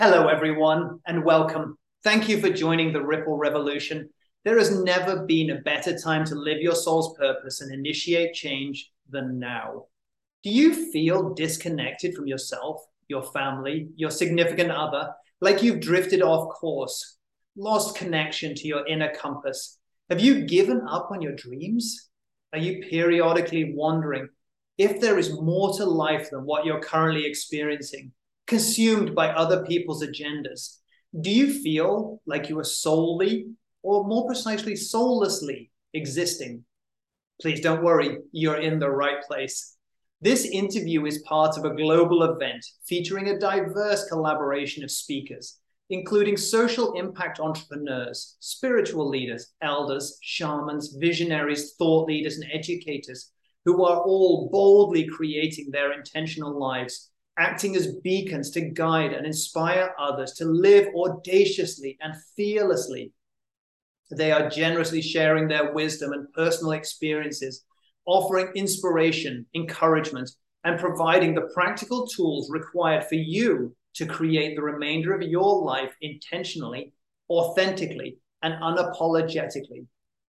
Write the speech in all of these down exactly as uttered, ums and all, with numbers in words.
Hello, everyone, and welcome. Thank you for joining the Ripple Revolution. There has never been a better time to live your soul's purpose and initiate change than now. Do you feel disconnected from yourself, your family, your significant other, like you've drifted off course, lost connection to your inner compass? Have you given up on your dreams? Are you periodically wondering if there is more to life than what you're currently experiencing, consumed by other people's agendas? Do you feel like you are solely, or more precisely, soullessly existing? Please don't worry, you're in the right place. This interview is part of a global event featuring a diverse collaboration of speakers, including social impact entrepreneurs, spiritual leaders, elders, shamans, visionaries, thought leaders, and educators who are all boldly creating their intentional lives, acting as beacons to guide and inspire others to live audaciously and fearlessly. They are generously sharing their wisdom and personal experiences, offering inspiration, encouragement, and providing the practical tools required for you to create the remainder of your life intentionally, authentically, and unapologetically.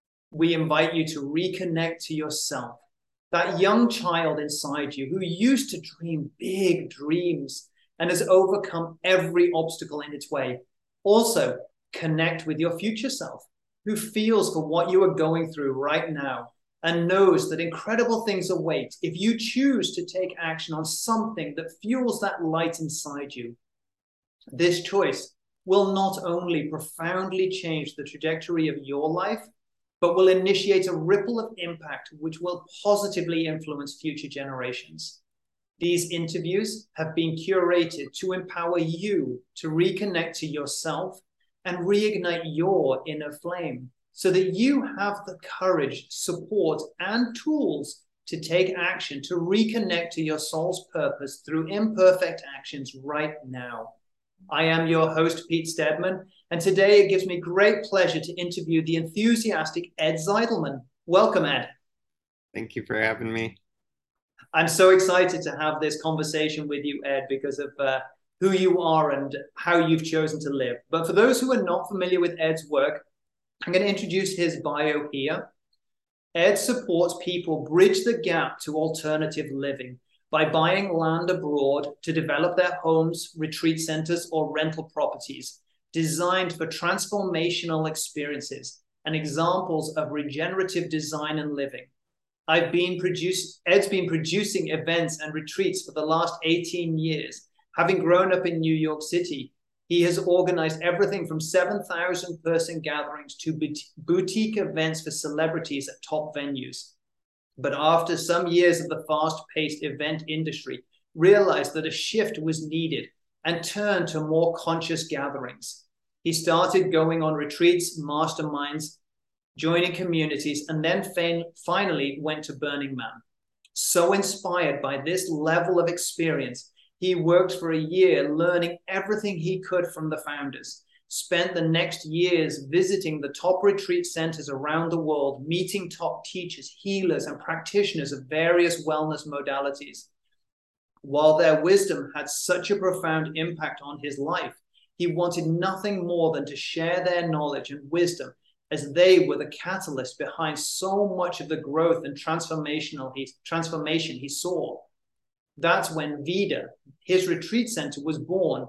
We invite you to reconnect to yourself, that young child inside you who used to dream big dreams and has overcome every obstacle in its way. Also, connect with your future self, who feels for what you are going through right now and knows that incredible things await if you choose to take action on something that fuels that light inside you. This choice will not only profoundly change the trajectory of your life, but will initiate a ripple of impact which will positively influence future generations. These interviews have been curated to empower you to reconnect to yourself and reignite your inner flame so that you have the courage, support, and tools to take action to reconnect to your soul's purpose through imperfect actions right now. I am your host, Pete Stedman, and today it gives me great pleasure to interview the enthusiastic Ed Zeidelman. Welcome, Ed. Thank you for having me. I'm so excited to have this conversation with you, Ed, because of uh, who you are and how you've chosen to live. But for those who are not familiar with Ed's work, I'm going to introduce his bio here. Ed supports people bridge the gap to alternative living by buying land abroad to develop their homes, retreat centers, or rental properties designed for transformational experiences and examples of regenerative design and living. I've been produce, Ed's been producing events and retreats for the last eighteen years. Having grown up in New York City, he has organized everything from seven thousand person gatherings to boutique events for celebrities at top venues. But after some years of the fast-paced event industry, realized that a shift was needed and turned to more conscious gatherings. He started going on retreats, masterminds, joining communities, and then finally went to Burning Man. So inspired by this level of experience, he worked for a year learning everything he could from the founders, spent the next years visiting the top retreat centers around the world, meeting top teachers, healers, and practitioners of various wellness modalities. While their wisdom had such a profound impact on his life, he wanted nothing more than to share their knowledge and wisdom, as they were the catalyst behind so much of the growth and transformational he, transformation he saw. That's when Vida, his retreat center, was born,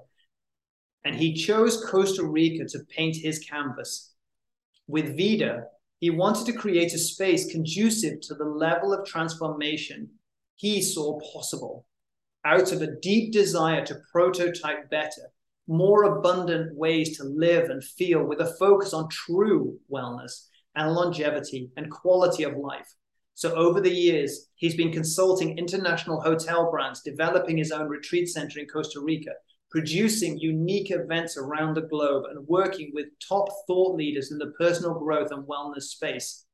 and he chose Costa Rica to paint his canvas. With Vida, he wanted to create a space conducive to the level of transformation he saw possible, out of a deep desire to prototype better, more abundant ways to live and feel with a focus on true wellness and longevity and quality of life. So over the years, he's been consulting international hotel brands, developing his own retreat center in Costa Rica, producing unique events around the globe, and working with top thought leaders in the personal growth and wellness space.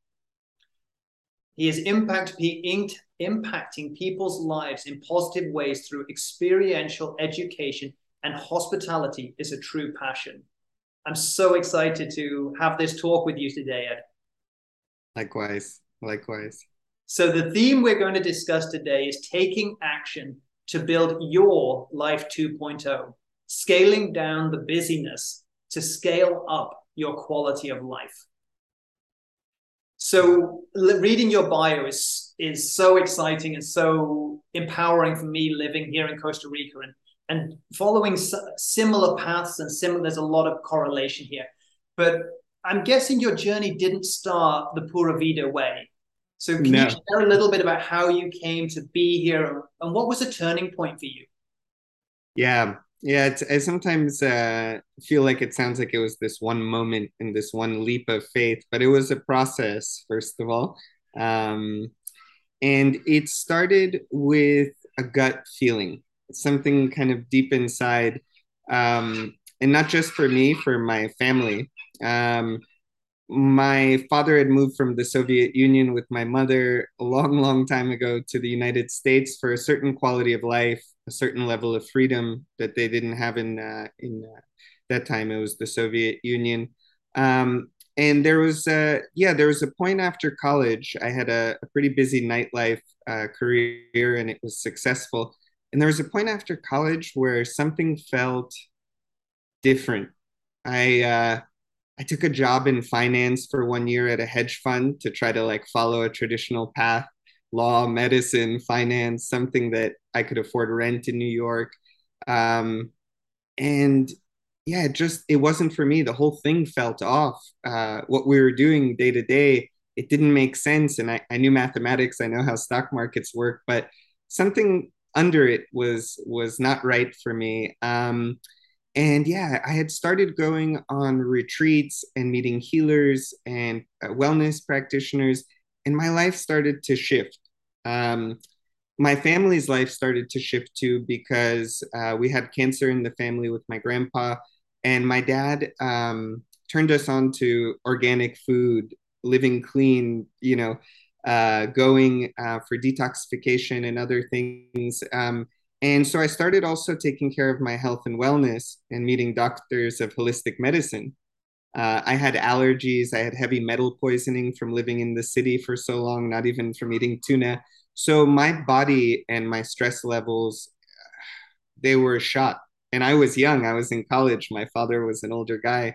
He is impact, impacting people's lives in positive ways through experiential education, and hospitality is a true passion. I'm so excited to have this talk with you today, Ed. Likewise, likewise. So the theme we're going to discuss today is taking action to build your life two point oh. scaling down the busyness to scale up your quality of life. So reading your bio is is so exciting and so empowering for me living here in Costa Rica and and following similar paths and similar. There's a lot of correlation here, but I'm guessing your journey didn't start the Pura Vida way. So can no. you share a little bit about how you came to be here and what was a turning point for you? Yeah, yeah. It's, I sometimes uh, feel like it sounds like it was this one moment and this one leap of faith, but it was a process, first of all. Um, and it started with a gut feeling, something kind of deep inside. Um, and not just for me, for my family. Um, my father had moved from the Soviet Union with my mother a long, long time ago to the United States for a certain quality of life, a certain level of freedom that they didn't have in uh, in uh, that time. It was the Soviet Union, um, and there was uh, yeah, there was a point after college. I had a, a pretty busy nightlife uh, career, and it was successful. And there was a point after college where something felt different. I uh, I took a job in finance for one year at a hedge fund to try to like follow a traditional path, law, medicine, finance, something that I could afford rent in New York. Um, and yeah, it just, it wasn't for me. The whole thing felt off. Uh, what we were doing day to day, it didn't make sense. And I, I knew mathematics, I know how stock markets work, but something under it was was not right for me. Um, and yeah, I had started going on retreats and meeting healers and uh, wellness practitioners, and my life started to shift. Um, my family's life started to shift too because uh, we had cancer in the family with my grandpa, and my dad um, turned us on to organic food, living clean, you know, uh, going uh, for detoxification and other things. Um, and so I started also taking care of my health and wellness and meeting doctors of holistic medicine. Uh, I had allergies. I had heavy metal poisoning from living in the city for so long, not even from eating tuna. So my body and my stress levels, they were shot. And I was young. I was in college. My father was an older guy.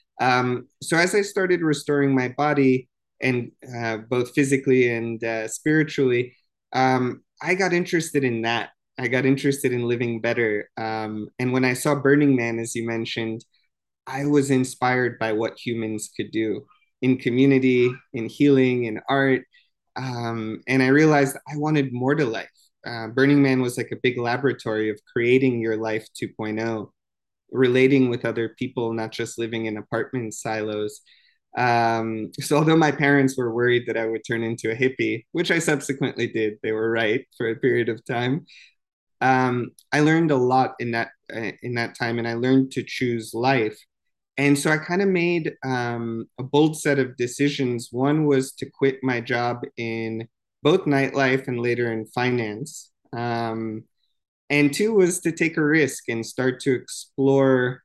Um, so as I started restoring my body, and uh, both physically and uh, spiritually, um, I got interested in that. I got interested in living better. Um, and when I saw Burning Man, as you mentioned, I was inspired by what humans could do in community, in healing, in art. Um, and I realized I wanted more to life. Uh, Burning Man was like a big laboratory of creating your life 2.0, relating with other people, not just living in apartment silos. Um, so although my parents were worried that I would turn into a hippie, which I subsequently did, they were right for a period of time. Um, I learned a lot in that uh, in that time, and I learned to choose life. And so I kind of made um, a bold set of decisions. One was to quit my job in both nightlife and later in finance. Um, and two was to take a risk and start to explore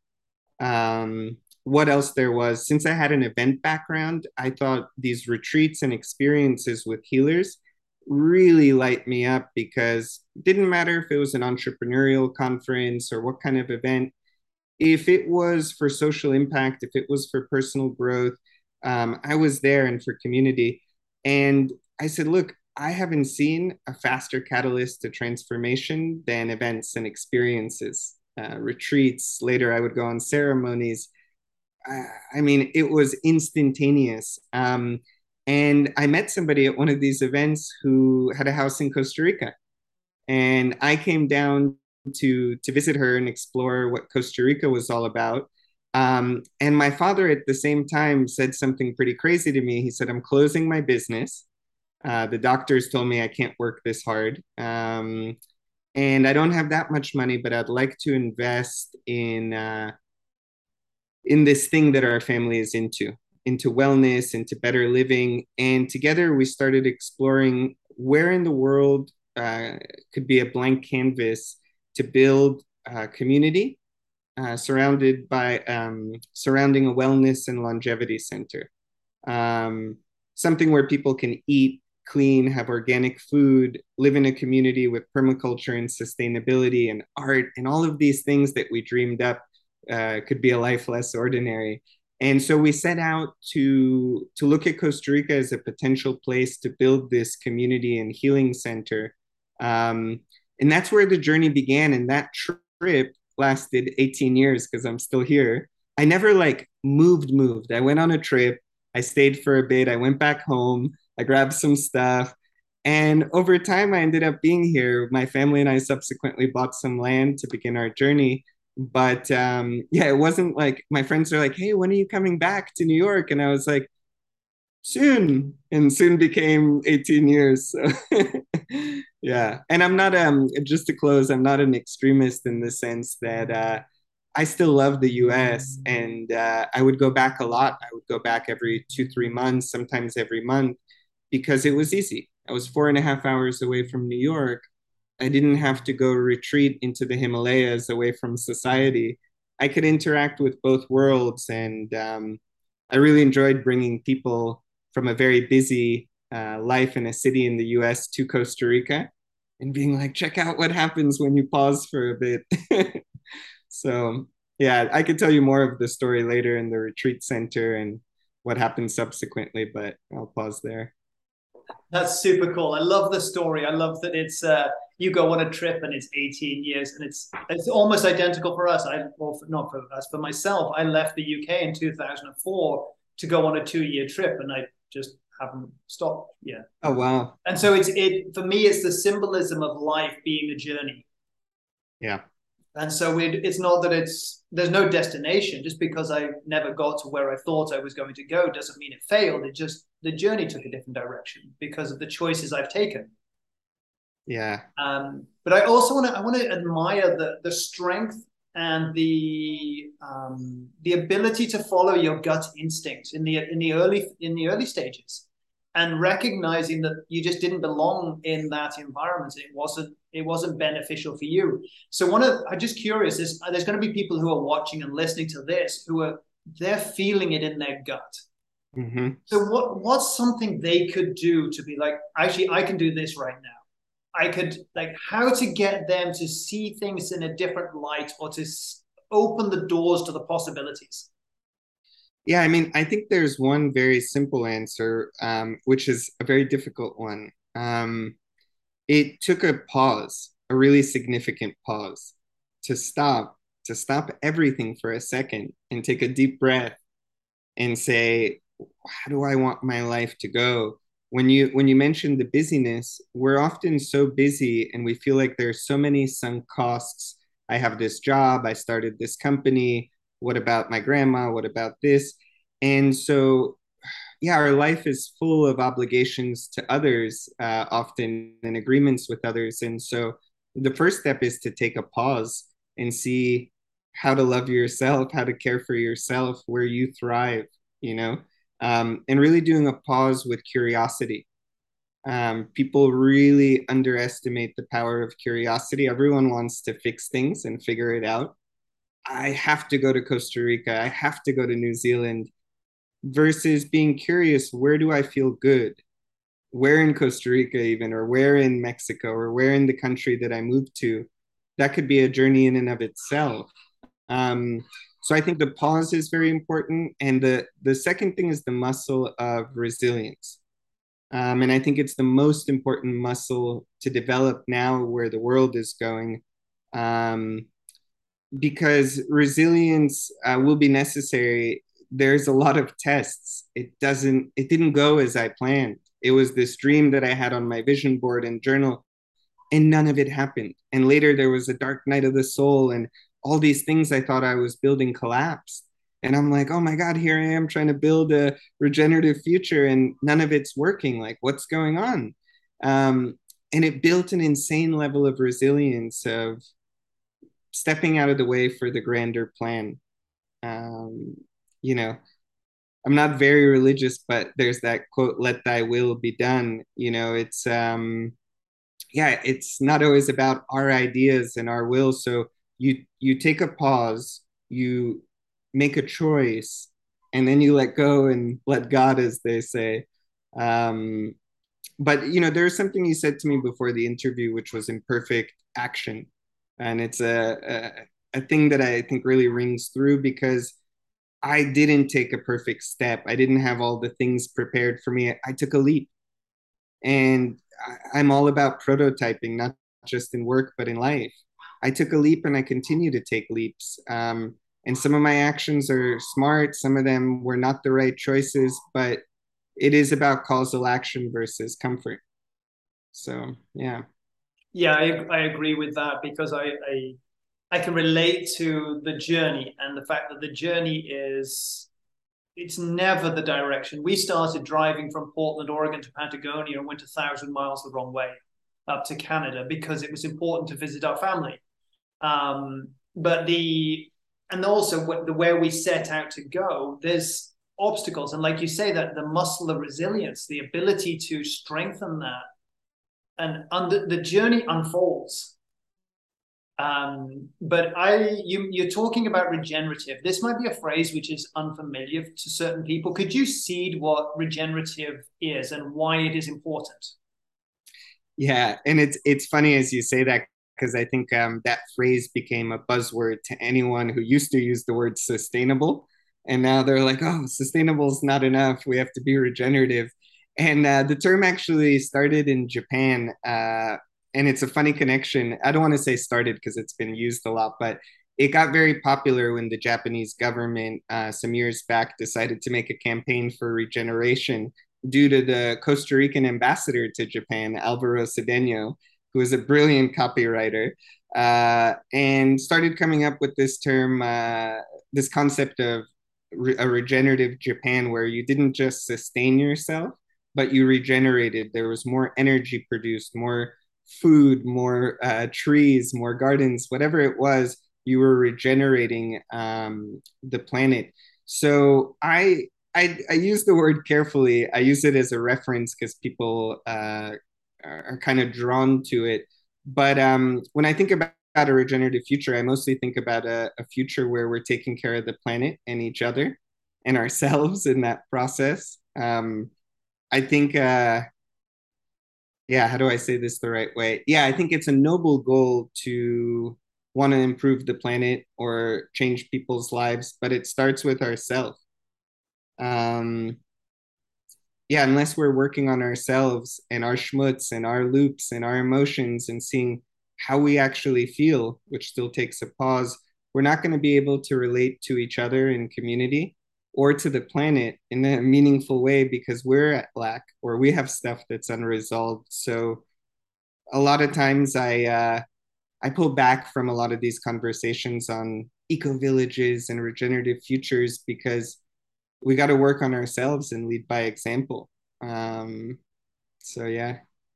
um, what else there was. Since I had an event background, I thought these retreats and experiences with healers really light me up because it didn't matter if it was an entrepreneurial conference or what kind of event. If it was for social impact, if it was for personal growth, um, I was there and for community. And I said, look, I haven't seen a faster catalyst to transformation than events and experiences, uh, retreats. Later, I would go on ceremonies. Uh, I mean, it was instantaneous. Um, and I met somebody at one of these events who had a house in Costa Rica. And I came down to to visit her and explore what Costa Rica was all about. Um, and my father at the same time said something pretty crazy to me. He said, I'm closing my business. Uh, the doctors told me I can't work this hard. Um, and I don't have that much money, but I'd like to invest in uh, in this thing that our family is into, into wellness, into better living. And together we started exploring where in the world uh, could be a blank canvas to build a community uh, surrounded by um, surrounding a wellness and longevity center. Um, something where people can eat, clean, have organic food, live in a community with permaculture and sustainability and art and all of these things that we dreamed up uh, could be a life less ordinary. And so we set out to to look at Costa Rica as a potential place to build this community and healing center. Um, and that's where the journey began. And that trip lasted eighteen years because I'm still here. I never like moved, moved. I went on a trip. I stayed for a bit. I went back home. I grabbed some stuff. And over time, I ended up being here. My family and I subsequently bought some land to begin our journey. But um, yeah, it wasn't like my friends are like, hey, when are you coming back to New York? And I was like, soon. And soon became eighteen years. So yeah. And I'm not, um, just to close, I'm not an extremist in the sense that uh, I still love the U S and uh, I would go back a lot. I would go back every two, three months, sometimes every month because it was easy. I was four and a half hours away from New York. I didn't have to go retreat into the Himalayas away from society. I could interact with both worlds. And um, I really enjoyed bringing people from a very busy uh, life in a city in the U S to Costa Rica and being like, check out what happens when you pause for a bit. So, yeah, I could tell you more of the story later in the retreat center and what happened subsequently, but I'll pause there. That's super cool. I love the story. I love that it's uh, you go on a trip and it's eighteen years, and it's it's almost identical for us. I well, for, not for us, for myself. I left the U K in two thousand four to go on a two year trip, and I just haven't stopped. Yeah. Oh, wow. And so it's it for me. It's the symbolism of life being a journey. Yeah. And so it, it's not that it's there's no destination. Just because I never got to where I thought I was going to go doesn't mean it failed. It just the journey took a different direction because of the choices I've taken. Yeah. Um, but I also want to I want to admire the the strength and the um, the ability to follow your gut instinct in the in the early in the early stages, and recognizing that you just didn't belong in that environment. It wasn't it wasn't beneficial for you. So one of I'm just curious is there's going to be people who are watching and listening to this who are they're feeling it in their gut. Mm-hmm. So what what's something they could do to be like, actually, I can do this right now. I could like how to get them to see things in a different light or to open the doors to the possibilities. Yeah, I mean, I think there's one very simple answer, um, which is a very difficult one. Um, it took a pause, a really significant pause, to stop, to stop everything for a second and take a deep breath and say, how do I want my life to go? When you when you mentioned the busyness, we're often so busy and we feel like there's so many sunk costs. I have this job, I started this company. What about my grandma? What about this? And so, yeah, our life is full of obligations to others, uh, often in agreements with others. And so, the first step is to take a pause and see how to love yourself, how to care for yourself, where you thrive, you know, um, and really doing a pause with curiosity. Um, people really underestimate the power of curiosity. Everyone wants to fix things and figure it out. I have to go to Costa Rica. I have to go to New Zealand versus being curious, where do I feel good? Where in Costa Rica, even, or where in Mexico, or where in the country that I moved to? That could be a journey in and of itself. Um, so I think the pause is very important. And the, the second thing is the muscle of resilience. Um, and I think it's the most important muscle to develop now where the world is going. Um, because resilience uh, will be necessary. There's a lot of tests. It doesn't, it didn't go as I planned. It was this dream that I had on my vision board and journal, and none of it happened. And later there was a dark night of the soul, and all these things I thought I was building collapsed. And I'm like, oh my God, here I am trying to build a regenerative future, and none of it's working. Like, what's going on? Um, and it built an insane level of resilience of stepping out of the way for the grander plan. Um, you know, I'm not very religious, but there's that quote, let thy will be done. You know, it's, um, yeah, it's not always about our ideas and our will. So you, you take a pause, you make a choice, and then you let go and let God, as they say. Um, but you know, there's something you said to me before the interview, which was imperfect action, and it's a, a a thing that I think really rings through because I didn't take a perfect step. I didn't have all the things prepared for me. I took a leap, and I, I'm all about prototyping, not just in work but in life. I took a leap, and I continue to take leaps. Um, and some of my actions are smart. Some of them were not the right choices, but it is about causal action versus comfort. So yeah. Yeah, I, I agree with that because I, I I can relate to the journey and the fact that the journey is it's never the direction. We started driving from Portland, Oregon to Patagonia and went a thousand miles the wrong way up to Canada because it was important to visit our family. Um, but the and also the where we set out to go, there's obstacles, and like you say, that the muscle of resilience, the ability to strengthen that, and under the journey unfolds. Um, but I, you, you're talking about regenerative. This might be a phrase which is unfamiliar to certain people. Could you seed what regenerative is and why it is important? Yeah, and it's it's funny as you say that because I think um, that phrase became a buzzword to anyone who used to use the word sustainable, and now they're like, "Oh, sustainable is not enough. We have to be regenerative." And uh, the term actually started in Japan, uh, and it's a funny connection. I don't want to say started because it's been used a lot, but it got very popular when the Japanese government, uh, some years back, decided to make a campaign for regeneration due to the Costa Rican ambassador to Japan, Alvaro Cedeno, who is a brilliant copywriter, uh, and started coming up with this term, uh, this concept of re- a regenerative Japan, where you didn't just sustain yourself, but you regenerated. There was more energy produced, more food, more uh, trees, more gardens, whatever it was, you were regenerating um, the planet. So I I, I use the word carefully. I use it as a reference because people uh, are, are kind of drawn to it. But um, when I think about a regenerative future, I mostly think about a, a future where we're taking care of the planet and each other and ourselves in that process. Um, I think, uh, yeah, how do I say this the right way? Yeah, I think it's a noble goal to want to improve the planet or change people's lives, but it starts with ourselves. Um, yeah, unless we're working on ourselves and our schmutz and our loops and our emotions and seeing how we actually feel, which still takes a pause, we're not going to be able to relate to each other in community or to the planet in a meaningful way because we're at lack or we have stuff that's unresolved. So a lot of times I uh, I pull back from a lot of these conversations on eco villages and regenerative futures because we got to work on ourselves and lead by example. Um, so yeah.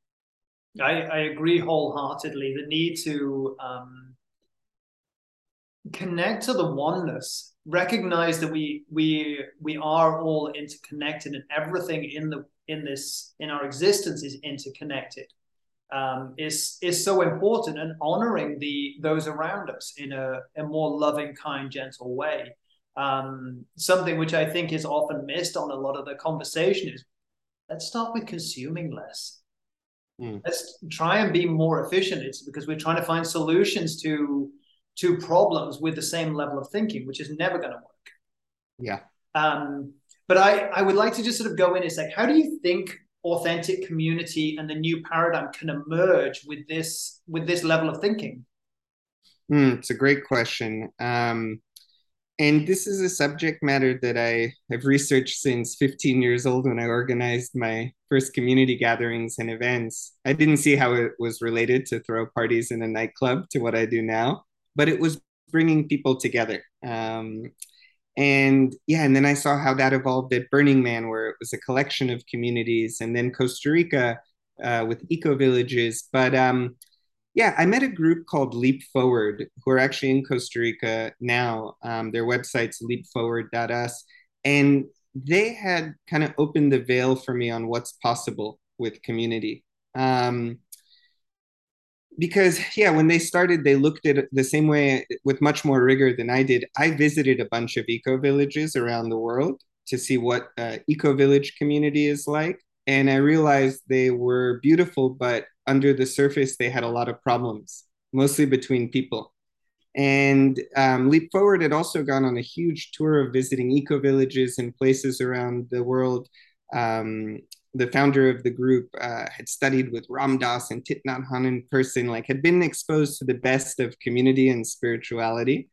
I, I agree wholeheartedly. The need to um, connect to the oneness, recognize that we we we are all interconnected, and everything in the in this in our existence is interconnected. Um, is is so important, and honoring the those around us in a, a more loving, kind, gentle way. Um, something which I think is often missed on a lot of the conversation is let's start with consuming less. Mm. Let's try and be more efficient. It's because we're trying to find solutions to to problems with the same level of thinking, which is never going to work. Yeah. Um, but I, I would like to just sort of go in and say, how do you think authentic community and the new paradigm can emerge with this with this level of thinking? Mm, it's a great question. Um, and this is a subject matter that I have researched since fifteen years old when I organized my first community gatherings and events. I didn't see how it was related to throw parties in a nightclub to what I do now, but it was bringing people together. Um, and yeah, and then I saw how that evolved at Burning Man, where it was a collection of communities, and then Costa Rica uh, with eco villages. But um, yeah, I met a group called Leap Forward who are actually in Costa Rica now. Um, their website's leap forward dot us. And they had kind of opened the veil for me on what's possible with community. Um, because, yeah, when they started, they looked at it the same way with much more rigor than I did. I visited a bunch of eco villages around the world to see what uh, eco village community is like. and I realized they were beautiful, but under the surface, they had a lot of problems, mostly between people. And um, Leap Forward had also gone on a huge tour of visiting eco villages and places around the world. Um, the founder of the group uh, had studied with Ram Dass and Thich Nhat Hanh in person, like had been exposed to the best of community and spirituality,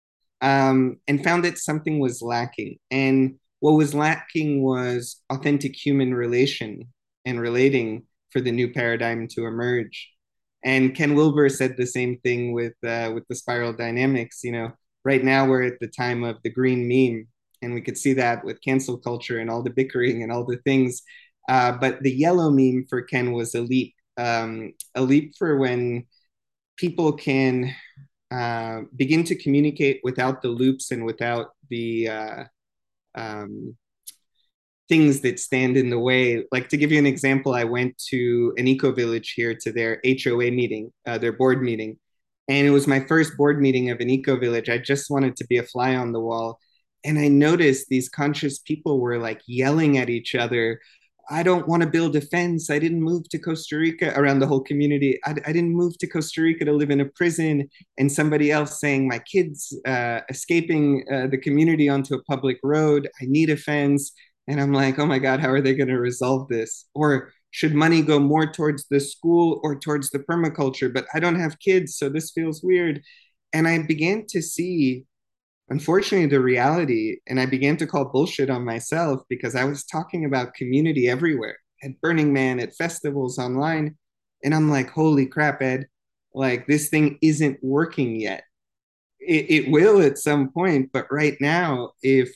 um, and found that something was lacking. And what was lacking was authentic human relation and relating for the new paradigm to emerge. And Ken Wilber said the same thing with uh, with the spiral dynamics. You know, right now we're at the time of the green meme, and we could see that with cancel culture and all the bickering and all the things. Uh, but the yellow meme for Ken was a leap, um, a leap for when people can uh, begin to communicate without the loops and without the uh, um, things that stand in the way. Like, to give you an example, I went to an eco village here to their H O A meeting, uh, their board meeting. And it was my first board meeting of an eco village. I just wanted to be a fly on the wall. And I noticed these conscious people were like yelling at each other. I don't want to build a fence. I didn't move to Costa Rica, around the whole community. I, I didn't move to Costa Rica to live in a prison. And somebody else saying, my kids uh, escaping uh, the community onto a public road. I need a fence. And I'm like, oh my God, how are they going to resolve this? Or should money go more towards the school or towards the permaculture? But I don't have kids, so this feels weird. And I began to see, unfortunately, the reality. And I began to call bullshit on myself because I was talking about community everywhere, at Burning Man, at festivals, online. And I'm like, holy crap, Ed, like this thing isn't working yet. It, it will at some point. But right now, if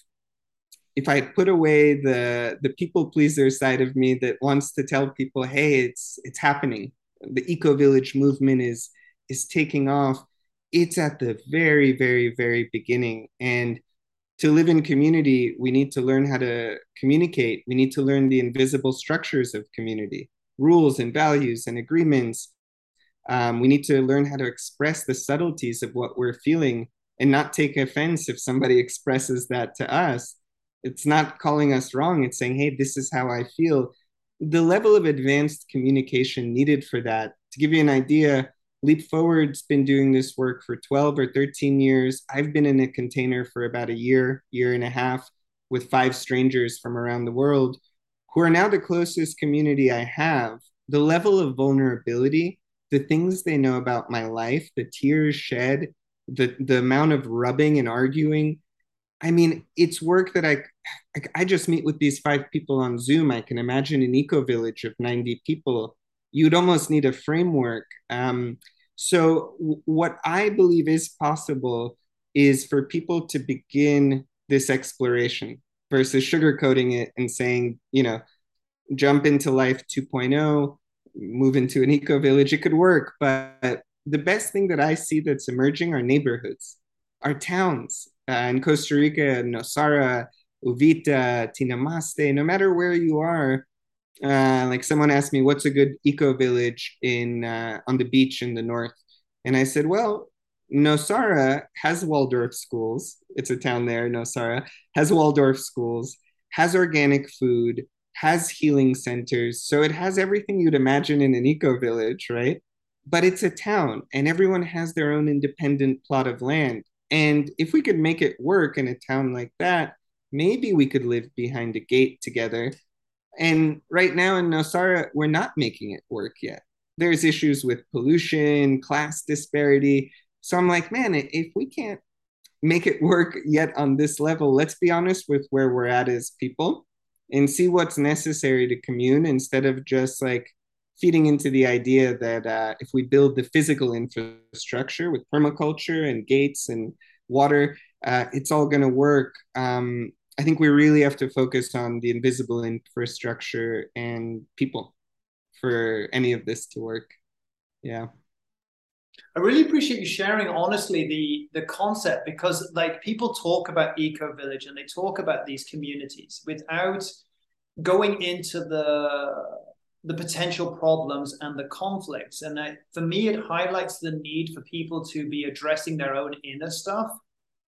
if I put away the the people pleaser side of me that wants to tell people, hey, it's it's happening. The eco village movement is is taking off. It's at the very, very, very beginning. And to live in community, we need to learn how to communicate. We need to learn the invisible structures of community, rules and values and agreements. Um, we need to learn how to express the subtleties of what we're feeling and not take offense if somebody expresses that to us. It's not calling us wrong. It's saying, hey, this is how I feel. The level of advanced communication needed for that, to give you an idea, Leap Forward's been doing this work for twelve or thirteen years. I've been in a container for about a year, year and a half with five strangers from around the world who are now the closest community I have. The level of vulnerability, the things they know about my life, the tears shed, the, the amount of rubbing and arguing. I mean, it's work that I, I just meet with these five people on Zoom. I can imagine an eco village of ninety people. You'd almost need a framework. Um, so, w- what I believe is possible is for people to begin this exploration versus sugarcoating it and saying, you know, jump into life 2.0, move into an eco village. It could work, but the best thing that I see that's emerging are neighborhoods, are towns. Uh, in Costa Rica, Nosara, Uvita, Tinamaste, no matter where you are, uh, like someone asked me, what's a good eco village in uh, on the beach in the north? And I said, well, Nosara has Waldorf schools. It's a town there, Nosara, has Waldorf schools, has organic food, has healing centers. So it has everything you'd imagine in an eco village, right? But it's a town and everyone has their own independent plot of land. And if we could make it work in a town like that, maybe we could live behind a gate together. And right now in Nosara, we're not making it work yet. There's issues with pollution, class disparity. So I'm like, man, if we can't make it work yet on this level, let's be honest with where we're at as people and see what's necessary to commune instead of just like feeding into the idea that uh, if we build the physical infrastructure with permaculture and gates and water, uh, it's all going to work. Um, I think we really have to focus on the invisible infrastructure and people for any of this to work. Yeah. I really appreciate you sharing honestly the the concept, because like people talk about eco village and they talk about these communities without going into the the potential problems and the conflicts. And I, for me, it highlights the need for people to be addressing their own inner stuff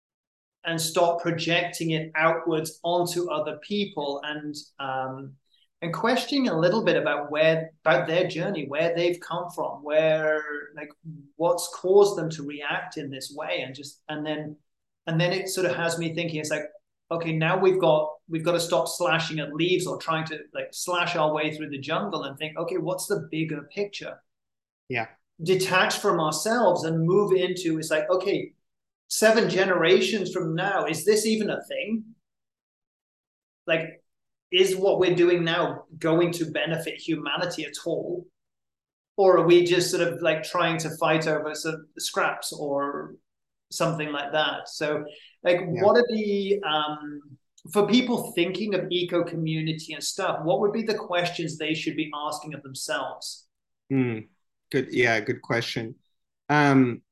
and stop projecting it outwards onto other people. And um, and questioning a little bit about where about their journey, where they've come from, where like what's caused them to react in this way, and just and then and then it sort of has me thinking. It's like, okay, now we've got we've got to stop slashing at leaves or trying to like slash our way through the jungle and think, okay, what's the bigger picture? Yeah. Detach from ourselves and move into, it's like, okay, seven generations from now, is this even a thing? Like, is what we're doing now going to benefit humanity at all? Or are we just sort of like trying to fight over sort of scraps or something like that? So, like, Yeah. what are the, um, for people thinking of eco community and stuff, what would be the questions they should be asking of themselves? Mm, good. Yeah, good question. Um,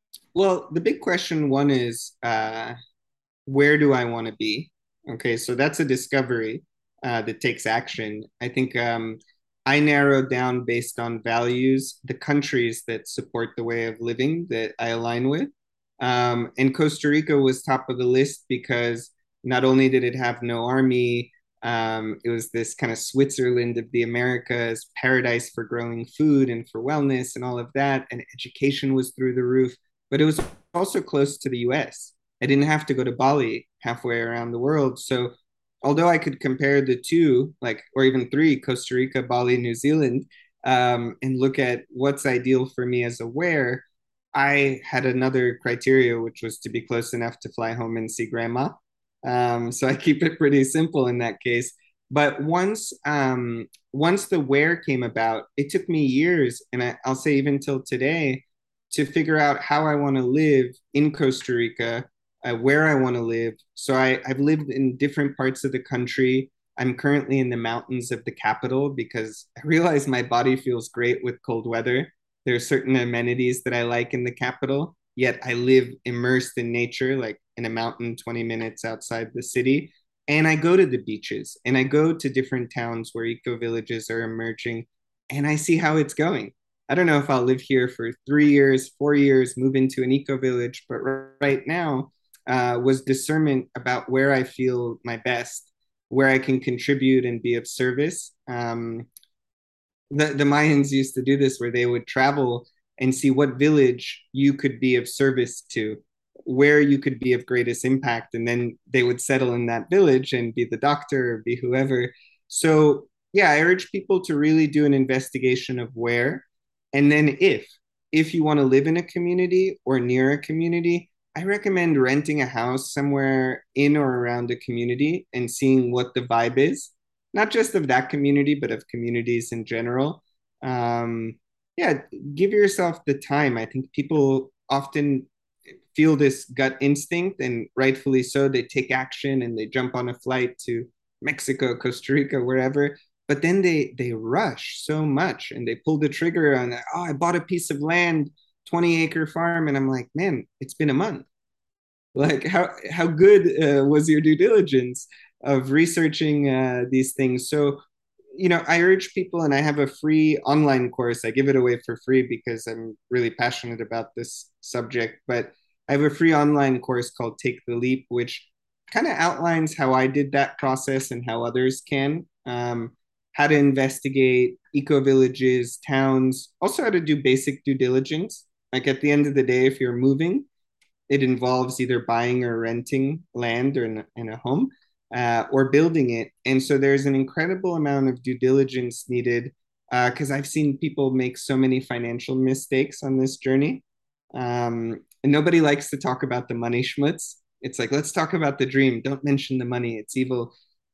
well, the big question one is uh, where do I want to be? Okay, so that's a discovery uh, that takes action. I think um, I narrowed down based on values the countries that support the way of living that I align with. Um, and Costa Rica was top of the list because not only did it have no army, um, it was this kind of Switzerland of the Americas, paradise for growing food and for wellness and all of that. And education was through the roof, but it was also close to the U S. I didn't have to go to Bali halfway around the world. So although I could compare the two, like, or even three, Costa Rica, Bali, New Zealand, um, and look at what's ideal for me as a where, I had another criteria, which was to be close enough to fly home and see grandma. Um, so I keep it pretty simple in that case. But once um, once the where came about, it took me years, and I, I'll say even till today, to figure out how I want to live in Costa Rica, uh, where I want to live. So I, I've lived in different parts of the country. I'm currently in the mountains of the capital because I realize my body feels great with cold weather. There are certain amenities that I like in the capital, yet I live immersed in nature, like in a mountain twenty minutes outside the city. And I go to the beaches and I go to different towns where eco villages are emerging and I see how it's going. I don't know if I'll live here for three years, four years, move into an eco village, but right now uh, was discernment about where I feel my best, where I can contribute and be of service. Um, the, the Mayans used to do this where they would travel and see what village you could be of service to, where you could be of greatest impact. And then they would settle in that village and be the doctor or be whoever. So, yeah, I urge people to really do an investigation of where. And then if, if you want to live in a community or near a community, I recommend renting a house somewhere in or around a community and seeing what the vibe is, not just of that community, but of communities in general. Um, yeah, give yourself the time. I think people often feel this gut instinct, and rightfully so. They take action and they jump on a flight to Mexico, Costa Rica, wherever. But then they they rush so much and they pull the trigger on, oh, I bought a piece of land, twenty acre farm, and I'm like, man, it's been a month. Like, how how good uh, was your due diligence of researching uh, these things? So, you know, I urge people, and I have a free online course. I give it away for free because I'm really passionate about this subject. But I have a free online course called Take the Leap, which kind of outlines how I did that process and how others can. Um, how to investigate eco villages, towns, also how to do basic due diligence. Like at the end of the day, if you're moving, it involves either buying or renting land or in, in a home, uh, or building it. And so there's an incredible amount of due diligence needed because uh, I've seen people make so many financial mistakes on this journey. Um, and nobody likes to talk about the money schmutz. It's like, let's talk about the dream. Don't mention the money. It's evil.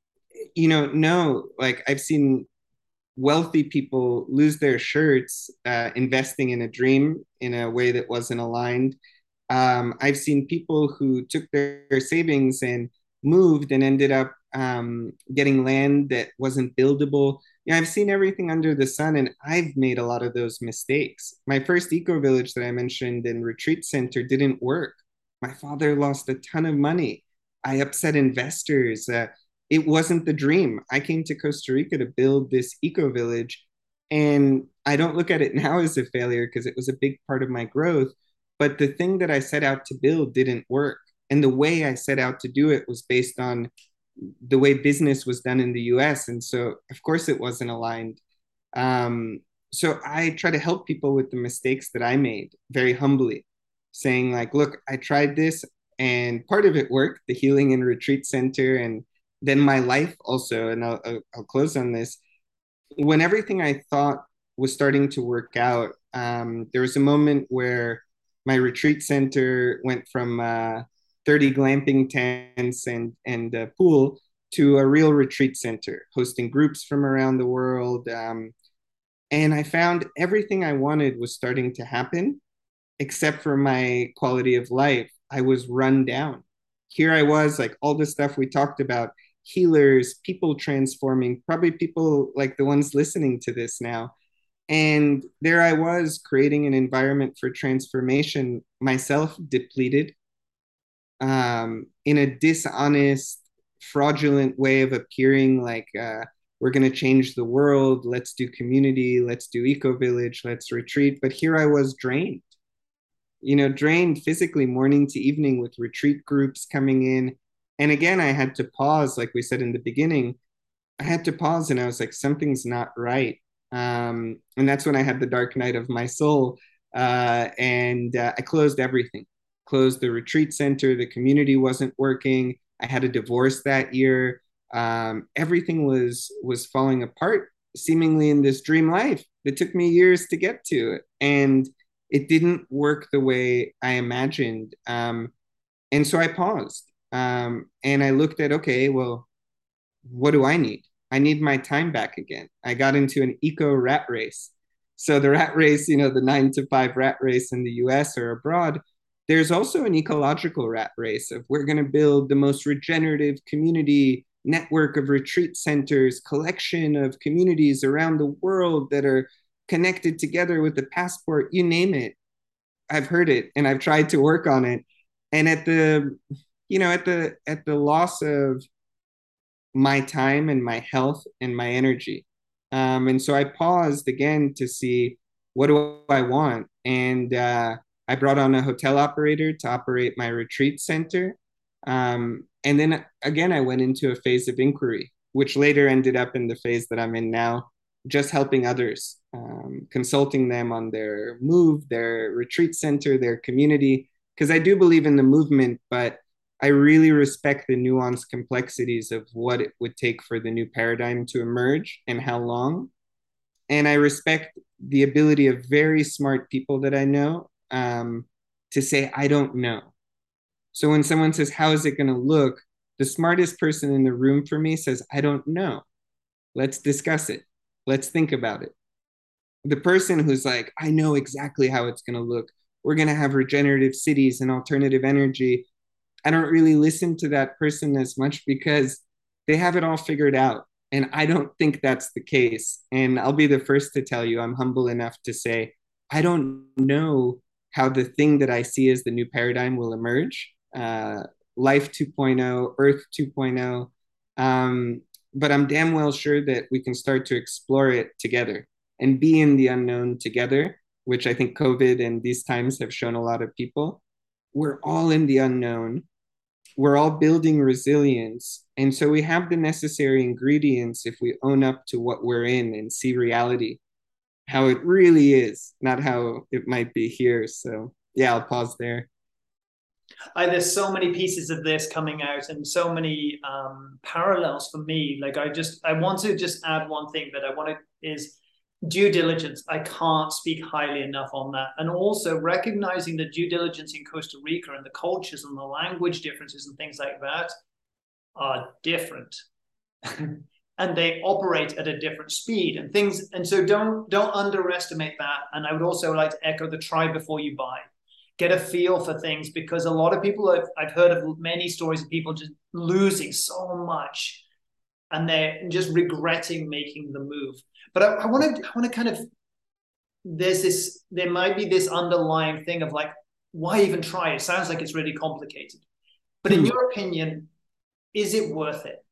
You know, no, like I've seen wealthy people lose their shirts uh, investing in a dream in a way that wasn't aligned. um, I've seen people who took their, their savings and moved and ended up um, getting land that wasn't buildable. Yeah, I've seen everything under the sun, and I've made a lot of those mistakes. My first eco village that I mentioned in retreat center didn't work. My father lost a ton of money. I upset investors. Uh, it wasn't the dream. I came to Costa Rica to build this eco village, and I don't look at it now as a failure because it was a big part of my growth. But the thing that I set out to build didn't work. And the way I set out to do it was based on the way business was done in the U S. And so, of course, it wasn't aligned. Um, so I try to help people with the mistakes that I made very humbly, saying, like, look, I tried this and part of it worked, the healing and retreat center. And then my life also, and I'll, I'll, I'll close on this. When everything I thought was starting to work out, um, there was a moment where my retreat center went from uh, thirty glamping tents and and a pool to a real retreat center, hosting groups from around the world. Um, and I found everything I wanted was starting to happen, except for my quality of life. I was run down. Here I was, like all the stuff we talked about, healers, people transforming, probably people like the ones listening to this now. And there I was creating an environment for transformation, myself depleted, um, in a dishonest, fraudulent way of appearing like uh, we're going to change the world. Let's do community. Let's do eco village. Let's retreat. But here I was drained, you know, drained physically morning to evening with retreat groups coming in. And again, I had to pause, like we said in the beginning. I had to pause and I was like, something's not right. Um, and that's when I had the dark night of my soul. Uh, and uh, I closed everything, closed the retreat center. The community wasn't working. I had a divorce that year. Um, everything was was falling apart, seemingly in this dream life that took me years to get to. And it didn't work the way I imagined. Um, and so I paused um, and I looked at, okay, well, what do I need? I need my time back again. I got into an eco rat race. So the rat race, you know, the nine to five rat race in the U S or abroad, there's also an ecological rat race of we're going to build the most regenerative community network of retreat centers, collection of communities around the world that are connected together with the passport, you name it. I've heard it and I've tried to work on it. And at the, you know, at the at the loss of my time and my health and my energy. Um, and so I paused again to see what do I want. And uh, I brought on a hotel operator to operate my retreat center. Um, and then again, I went into a phase of inquiry, which later ended up in the phase that I'm in now, just helping others, um, consulting them on their move, their retreat center, their community. Because I do believe in the movement, but I really respect the nuanced complexities of what it would take for the new paradigm to emerge and how long. And I respect the ability of very smart people that I know um, to say, I don't know. So when someone says, how is it going to look? The smartest person in the room for me says, I don't know. Let's discuss it. Let's think about it. The person who's like, I know exactly how it's going to look. We're going to have regenerative cities and alternative energy. I don't really listen to that person as much because they have it all figured out. And I don't think that's the case. And I'll be the first to tell you, I'm humble enough to say, I don't know how the thing that I see as the new paradigm will emerge. Uh, Life 2.0, Earth 2.0. Um, but I'm damn well sure that we can start to explore it together and be in the unknown together, which I think COVID and these times have shown a lot of people. We're all in the unknown, we're all building resilience. And so we have the necessary ingredients if we own up to what we're in and see reality, how it really is, not how it might be here. So, yeah, I'll pause there. I, there's so many pieces of this coming out and so many um, parallels for me. Like I just, I want to just add one thing that I want to is due diligence. I can't speak highly enough on that. And also recognizing the due diligence in Costa Rica and the cultures and the language differences and things like that are different. And they operate at a different speed and things. And so don't don't underestimate that. And I would also like to echo the try before you buy. Get a feel for things because a lot of people have, I've heard of many stories of people just losing so much and they're just regretting making the move. But I want to I want to kind of there's this there might be this underlying thing of like why even try? It sounds like it's really complicated. But in your opinion, is it worth it?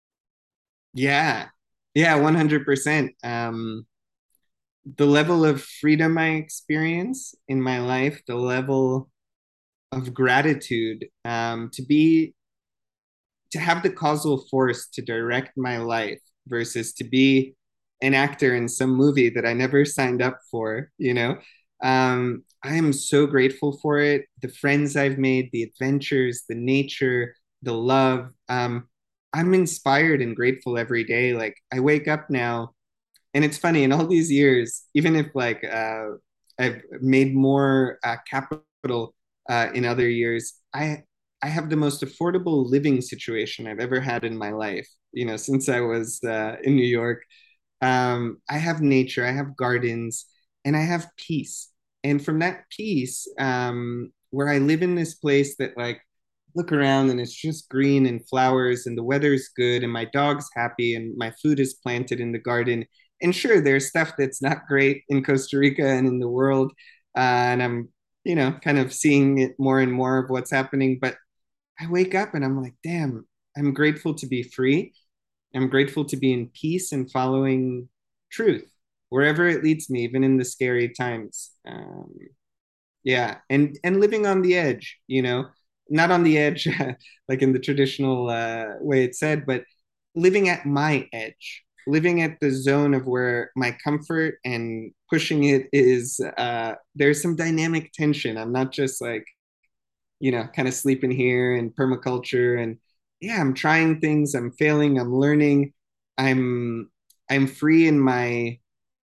Yeah. Yeah, one hundred percent. Um, the level of freedom I experience in my life, the level of gratitude um, to be to have the causal force to direct my life versus to be an actor in some movie that I never signed up for, you know. Um, I am so grateful for it. The friends I've made, the adventures, the nature, the love. Um, I'm inspired and grateful every day. Like I wake up now, and it's funny in all these years, even if like uh, I've made more uh, capital uh, in other years, I I have the most affordable living situation I've ever had in my life. You know, since I was uh, in New York, um, I have nature, I have gardens, and I have peace. And from that peace, um, where I live in this place that like look around and it's just green and flowers and the weather's good and my dog's happy and my food is planted in the garden. And sure, there's stuff that's not great in Costa Rica and in the world. Uh, and I'm, you know, kind of seeing it more and more of what's happening. But I wake up and I'm like, damn, I'm grateful to be free. I'm grateful to be in peace and following truth wherever it leads me, even in the scary times. Um, yeah, and and living on the edge, you know, not on the edge like in the traditional uh, way it's said, but living at my edge, living at the zone of where my comfort and pushing it is. Uh, there's some dynamic tension. I'm not just like you know, kind of sleeping here and permaculture and yeah, I'm trying things, I'm failing, I'm learning. I'm I'm free in my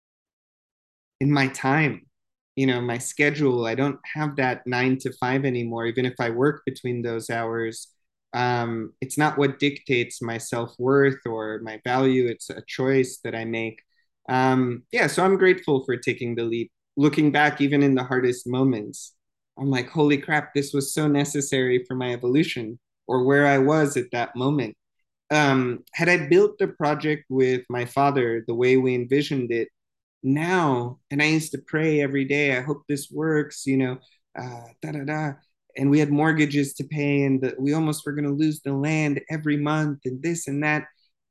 in my time, you know, my schedule. I don't have that nine to five anymore, even if I work between those hours. Um, it's not what dictates my self-worth or my value. It's a choice that I make. Um, yeah, so I'm grateful for taking the leap. Looking back, even in the hardest moments, I'm like, holy crap, this was so necessary for my evolution or where I was at that moment. Um, had I built the project with my father the way we envisioned it, now, and I used to pray every day, I hope this works, you know, uh, da da da. And we had mortgages to pay, and the, we almost were going to lose the land every month, and this and that.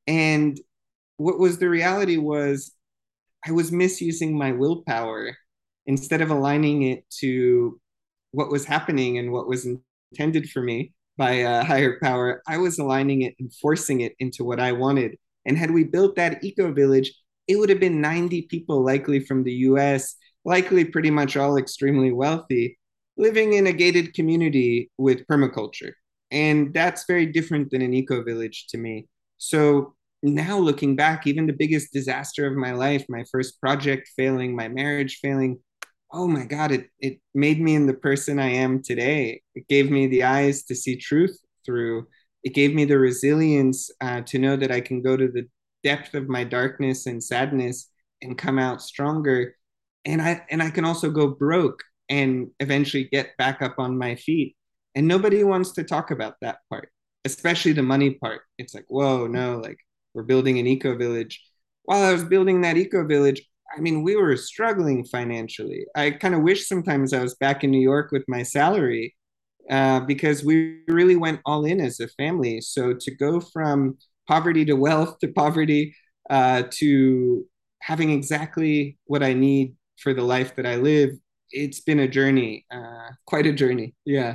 And what was the reality was I was misusing my willpower instead of aligning it to what was happening and what was intended for me by a higher power. I was aligning it and forcing it into what I wanted. And had we built that eco village, it would have been ninety people, likely from the U S, likely pretty much all extremely wealthy, living in a gated community with permaculture. And that's very different than an eco village to me. So now looking back, even the biggest disaster of my life, my first project failing, my marriage failing, oh my God, it, it made me in the person I am today. It gave me the eyes to see truth through. It gave me the resilience uh, to know that I can go to the depth of my darkness and sadness and come out stronger. And I and I can also go broke and eventually get back up on my feet. And nobody wants to talk about that part, especially the money part. It's like, whoa, no, like we're building an eco village. While I was building that eco village, I mean, we were struggling financially. I kind of wish sometimes I was back in New York with my salary uh, because we really went all in as a family. So to go from poverty to wealth to poverty uh, to having exactly what I need for the life that I live, it's been a journey, uh, quite a journey. Yeah.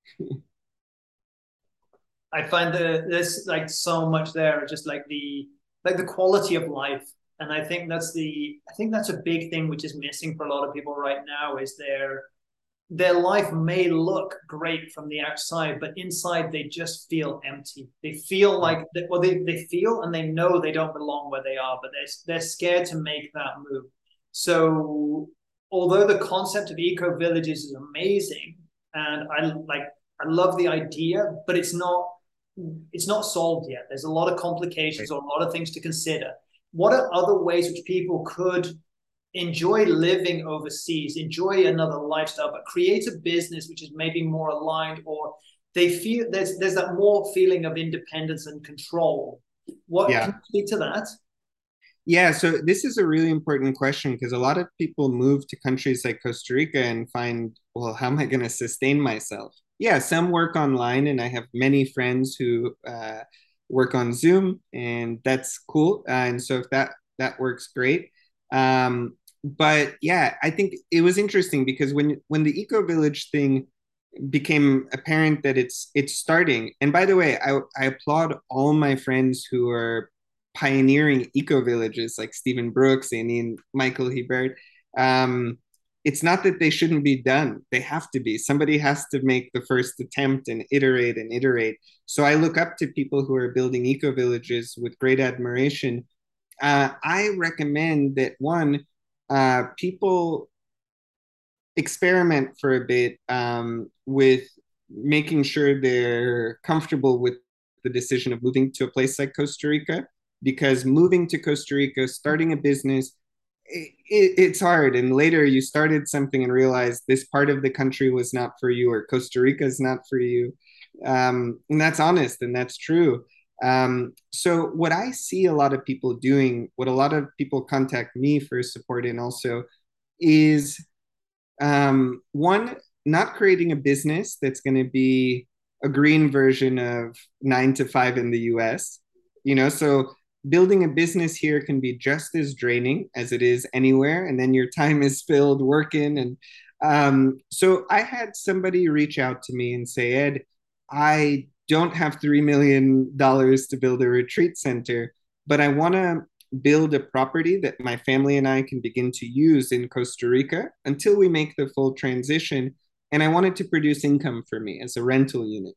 I find that there's like so much there, just like the like the quality of life. And I think that's the I think that's a big thing which is missing for a lot of people right now is their their life may look great from the outside, but inside they just feel empty. They feel like they, well, they, they feel and they know they don't belong where they are, but they're they're scared to make that move. So although the concept of eco villages is amazing, and I like I love the idea, but it's not it's not solved yet. There's a lot of complications or a lot of things to consider. What are other ways which people could enjoy living overseas, enjoy another lifestyle, but create a business which is maybe more aligned, or they feel there's there's that more feeling of independence and control? What can Yeah. you speak to that? Yeah, so this is a really important question because a lot of people move to countries like Costa Rica and find, well, how am I going to sustain myself? Yeah, some work online, and I have many friends who uh, work on Zoom, and that's cool. Uh, and so if that that works, great. Um, but yeah, I think it was interesting because when when the Eco Village thing became apparent that it's it's starting. And by the way, I, I applaud all my friends who are pioneering eco villages like Stephen Brooks and Michael Hebert. Um, it's not that they shouldn't be done. They have to be. Somebody has to make the first attempt and iterate and iterate. So I look up to people who are building eco villages with great admiration. Uh, I recommend that one, uh, people experiment for a bit um, with making sure they're comfortable with the decision of moving to a place like Costa Rica, because moving to Costa Rica, starting a business, it, it, it's hard. And later you started something and realized this part of the country was not for you, or Costa Rica is not for you. Um, and that's honest and that's true. Um, so, what I see a lot of people doing, what a lot of people contact me for support in also, is um, one, not creating a business that's going to be a green version of nine to five in the U S. You know, so building a business here can be just as draining as it is anywhere, and then your time is filled working. And um, so I had somebody reach out to me and say, Ed, I don't have three million dollars to build a retreat center, but I want to build a property that my family and I can begin to use in Costa Rica until we make the full transition. And I wanted to produce income for me as a rental unit.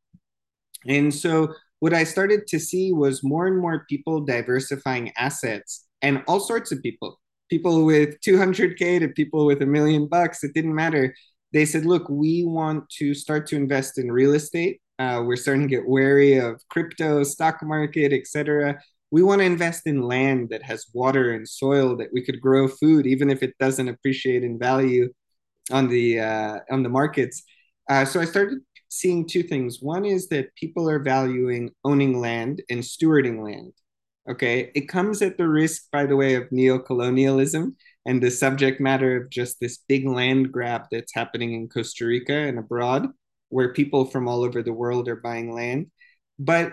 And so what I started to see was more and more people diversifying assets, and all sorts of people, people with two hundred K to people with a million bucks. It didn't matter. They said, look, we want to start to invest in real estate. Uh, we're starting to get wary of crypto, stock market, et cetera. We want to invest in land that has water and soil that we could grow food, even if it doesn't appreciate in value on the uh, on the markets. Uh, so I started seeing two things. One is that people are valuing owning land and stewarding land. Okay, it comes at the risk, by the way, of neocolonialism and the subject matter of just this big land grab that's happening in Costa Rica and abroad, where people from all over the world are buying land. But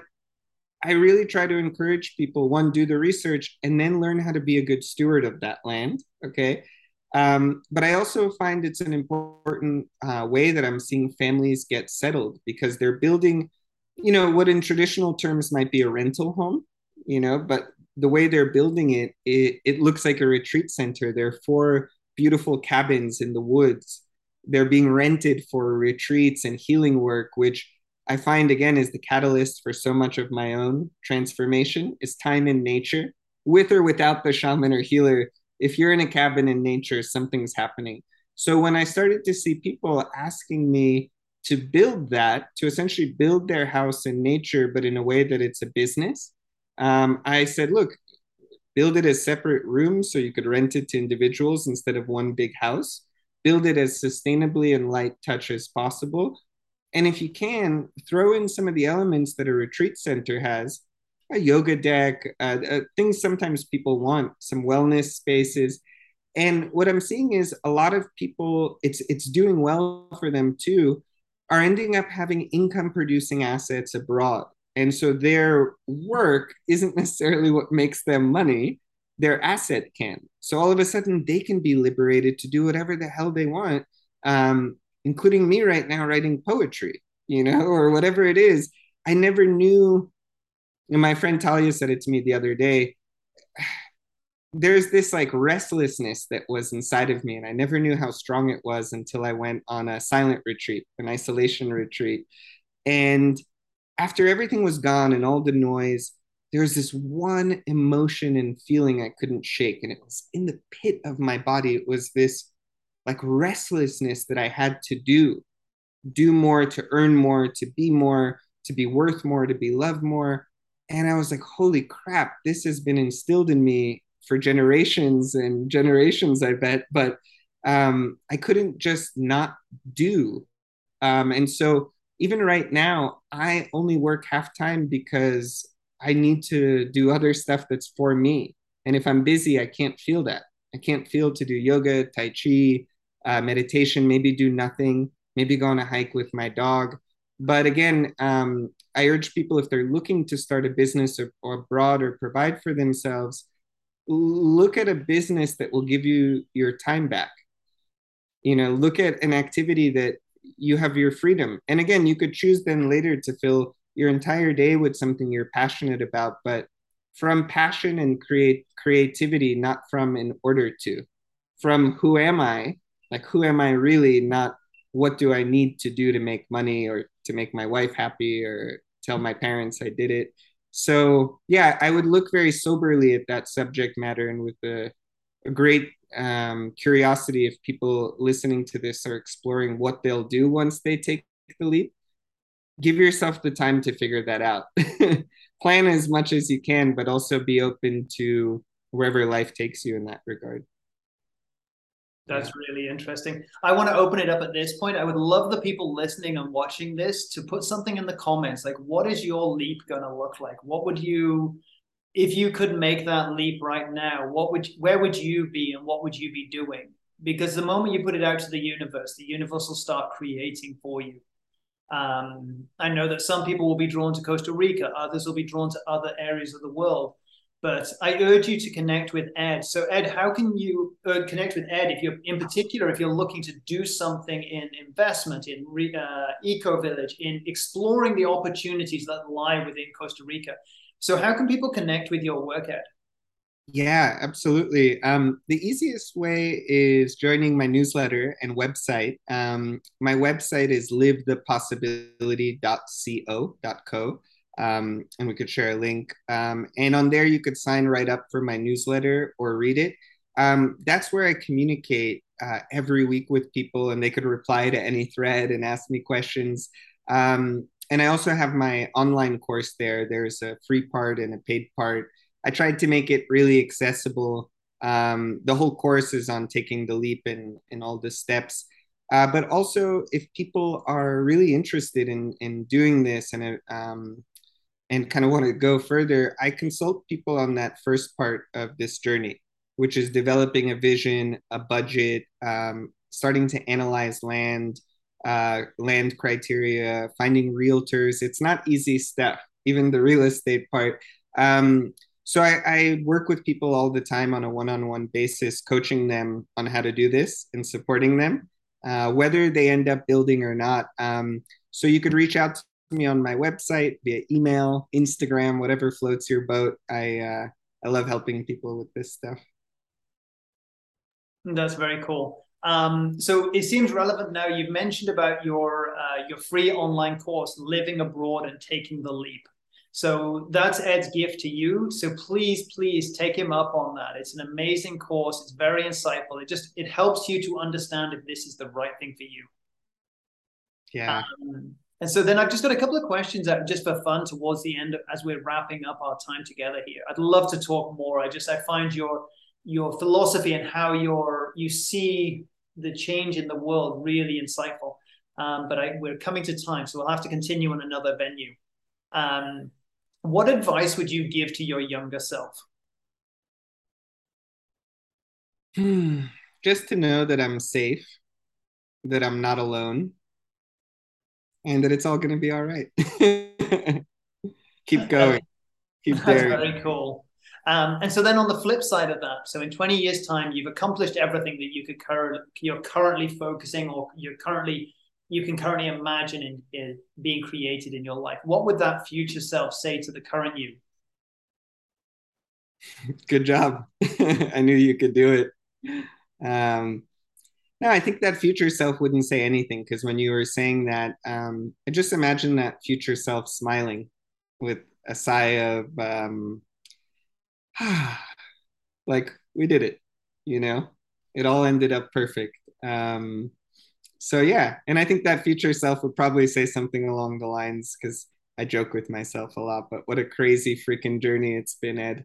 I really try to encourage people, one, do the research and then learn how to be a good steward of that land. Okay. Um, but I also find it's an important uh, way that I'm seeing families get settled, because they're building, you know, what in traditional terms might be a rental home, you know, but the way they're building it, it, it looks like a retreat center. There are four beautiful cabins in the woods. They're being rented for retreats and healing work, which I find again is the catalyst for so much of my own transformation, is time in nature, with or without the shaman or healer. If you're in a cabin in nature, something's happening. So when I started to see people asking me to build that, to essentially build their house in nature, but in a way that it's a business, um, I said, look, build it as separate rooms so you could rent it to individuals instead of one big house. Build it as sustainably and light touch as possible. And if you can, throw in some of the elements that a retreat center has, a yoga deck, uh, uh, things sometimes people want, some wellness spaces. And what I'm seeing is a lot of people, it's it's doing well for them too, are ending up having income producing assets abroad. And so their work isn't necessarily what makes them money, their asset can. So all of a sudden they can be liberated to do whatever the hell they want, um, including me right now writing poetry, you know, or whatever it is. I never knew. And my friend Talia said it to me the other day. There's this like restlessness that was inside of me, and I never knew how strong it was until I went on a silent retreat, an isolation retreat. And after everything was gone and all the noise, there was this one emotion and feeling I couldn't shake, and it was in the pit of my body. It was this like restlessness that I had to do, do more, to earn more, to be more, to be worth more, to be loved more. And I was like, holy crap, this has been instilled in me for generations and generations, I bet. But um, I couldn't just not do. Um, and so even right now, I only work half time because I need to do other stuff that's for me. And if I'm busy, I can't feel that. I can't feel to do yoga, Tai Chi, uh, meditation, maybe do nothing, maybe go on a hike with my dog. But again, um, I urge people, if they're looking to start a business or, or abroad or provide for themselves, look at a business that will give you your time back. You know, look at an activity that you have your freedom. And again, you could choose then later to fill your entire day with something you're passionate about, but from passion and create creativity, not from in order to, from who am I, like who am I really, not what do I need to do to make money or to make my wife happy or tell my parents I did it. So yeah, I would look very soberly at that subject matter and with a, a great um, curiosity if people listening to this are exploring what they'll do once they take the leap. Give yourself the time to figure that out. Plan as much as you can, but also be open to wherever life takes you in that regard. That's Yeah. really interesting. I want to open it up at this point. I would love the people listening and watching this to put something in the comments. Like, what is your leap going to look like? What would you, if you could make that leap right now, what would, where would you be and what would you be doing? Because the moment you put it out to the universe, the universe will start creating for you. Um, I know that some people will be drawn to Costa Rica, others will be drawn to other areas of the world. But I urge you to connect with Ed. So, Ed, how can you uh, connect with Ed if you're, in particular, if you're looking to do something in investment, in re, uh, Eco Village, in exploring the opportunities that lie within Costa Rica? So, how can people connect with your work, Ed? Yeah, absolutely. Um, the easiest way is joining my newsletter and website. Um, my website is live the possibility dot co. Um, and we could share a link. Um, and on there, you could sign right up for my newsletter or read it. Um, that's where I communicate uh, every week with people, and they could reply to any thread and ask me questions. Um, and I also have my online course there. There's a free part and a paid part. I tried to make it really accessible. Um, the whole course is on taking the leap and, and all the steps. Uh, but also, if people are really interested in, in doing this and um, and kind of want to go further, I consult people on that first part of this journey, which is developing a vision, a budget, um, starting to analyze land, uh, land criteria, finding realtors. It's not easy stuff, even the real estate part. Um, so I, I work with people all the time on a one-on-one basis, coaching them on how to do this and supporting them, uh, whether they end up building or not. Um, so you could reach out to me on my website via email, Instagram, whatever floats your boat. I uh, I love helping people with this stuff. That's very cool. Um, so it seems relevant now. You've mentioned about your uh, your free online course, Living Abroad and Taking the Leap. So that's Ed's gift to you. So please, please take him up on that. It's an amazing course. It's very insightful. It just it helps you to understand if this is the right thing for you. Yeah. Um, and so then I've just got a couple of questions that just for fun towards the end as we're wrapping up our time together here. I'd love to talk more. I just I find your your philosophy and how your you see the change in the world really insightful. Um, but I, we're coming to time, so we'll have to continue on another venue. Um, what advice would you give to your younger self? Just to know that I'm safe, that I'm not alone, and that it's all going to be all right. Keep going, keep That's daring. very cool. Um, and so then on the flip side of that, so in twenty years' time, you've accomplished everything that you could currently you're currently focusing or you're currently you can currently imagine in, in being created in your life. What would that future self say to the current you? Good job. I knew you could do it. Um, no, I think that future self wouldn't say anything because when you were saying that, um, I just imagine that future self smiling with a sigh of, um, like, we did it, you know? It all ended up perfect. Um, so, yeah. And I think that future self would probably say something along the lines because I joke with myself a lot, but what a crazy freaking journey it's been, Ed.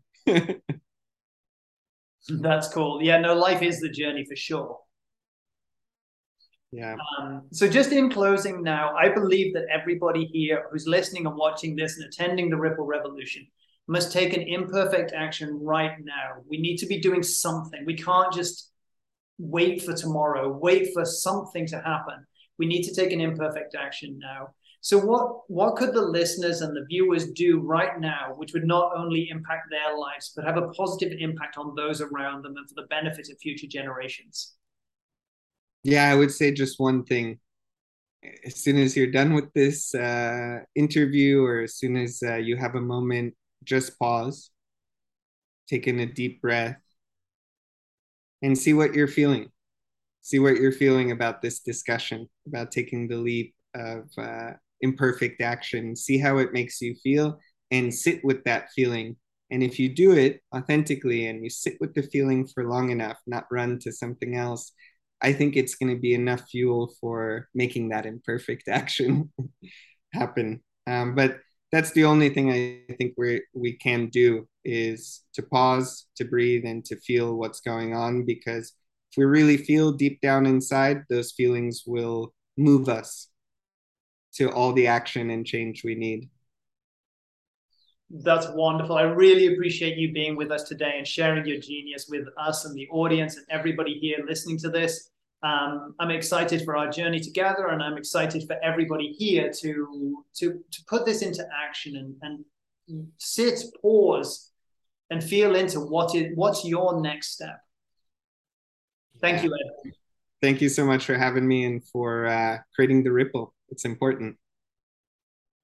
That's cool. Yeah, no, life is the journey for sure. Yeah. Um, so just in closing now, I believe that everybody here who's listening and watching this and attending the Ripple Revolution must take an imperfect action right now. We need to be doing something. We can't just wait for tomorrow, wait for something to happen. We need to take an imperfect action now. So what, what could the listeners and the viewers do right now, which would not only impact their lives, but have a positive impact on those around them and for the benefit of future generations? Yeah, I would say just one thing. as soon as you're done with this uh, interview, or as soon as uh, you have a moment, just pause, take in a deep breath, and see what you're feeling. See what you're feeling about this discussion, about taking the leap of uh, imperfect action. See how it makes you feel and sit with that feeling. And if you do it authentically and you sit with the feeling for long enough, not run to something else, I think it's going to be enough fuel for making that imperfect action happen. Um, but that's the only thing I think we we can do, is to pause, to breathe, and to feel what's going on. Because if we really feel deep down inside, those feelings will move us to all the action and change we need. That's wonderful. I really appreciate you being with us today and sharing your genius with us and the audience and everybody here listening to this. Um, I'm excited for our journey together, and I'm excited for everybody here to to to put this into action and and sit, pause, and feel into what is what's your next step. Thank Yeah. you, Ed. Thank you so much for having me and for uh, creating the ripple. It's important.